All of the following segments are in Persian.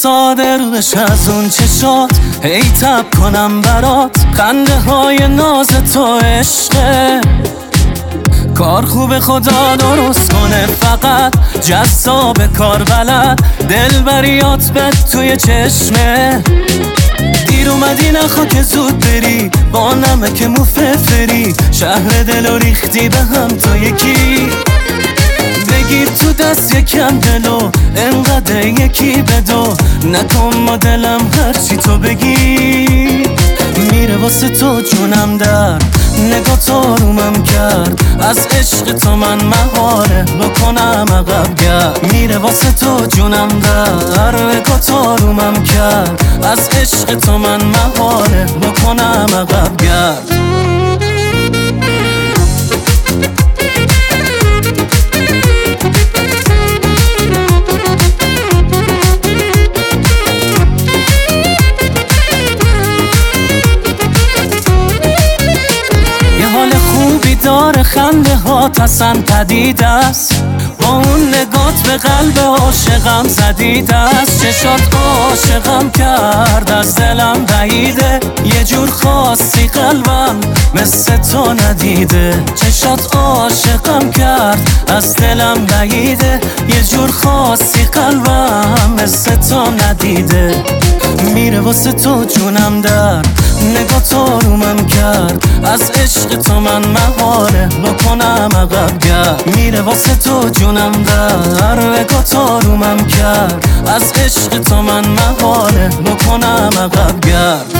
ساده رو بشه از اون چشات، هی تب کنم برات خنده های ناز تو عشقه. کار خوب خدا درست کنه، فقط جذاب کار بلد، دلبریات بد توی چشمه. دیر اومدی نخوا که زود بری، با نمک مفرفری شهر دلو ریختی به هم تو یکی. بگیر تو دست یکم دلو، انقدر یکی بدو، نکن ما دلم هرچی تو بگی. میره واسه تو جونم در، نگاه تو رومم کرد، از عشق تو من مهاره بکنم عقب گرد. میره واسه تو جونم در، نگاه تو رومم کرد، از عشق تو من مهاره بکنم عقب گرد. داره خنده ها تسن پدید است، با اون نگات به قلب عاشقم زدید است. چشات عاشقم کرد از دلم بعیده، یه جور خاصی قلبم مثل تو ندیده. چشات عاشقم کرد از دلم بعیده، یه جور خاصی قلبم مثل تو ندیده. میره واسه تو جونم در، نگاه تو رومم کرد، از عشق تو من مهاره بکنم عقب گرد. میره واسه تو جونم در، نگاه تو رومم کرد، از عشق تو من مهاره بکنم عقب گرد.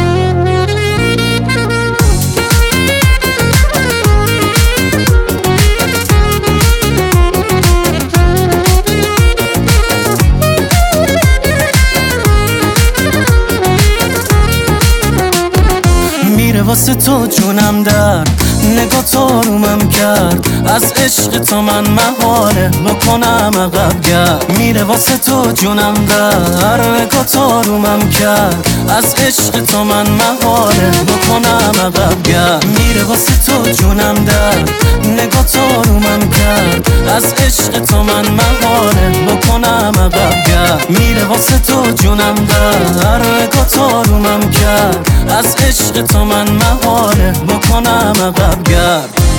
واسه تو جونم در، نگاه تو رومم کرد، از عشق تو من مهاره بکنم عقب گرد. میره واسه تو جونم در، نگاه تو رومم کرد، از عشق تو من مهاره بکنم عقب گرد. میره واسه تو جونم در، نگاه تو رومم کرد، از عشق تو من مهاره بکنم عقب گرد. میره واسه تو جونم در، نگاه تو رومم کرد، از عشق تو من مهاره بکنم عقب گرد.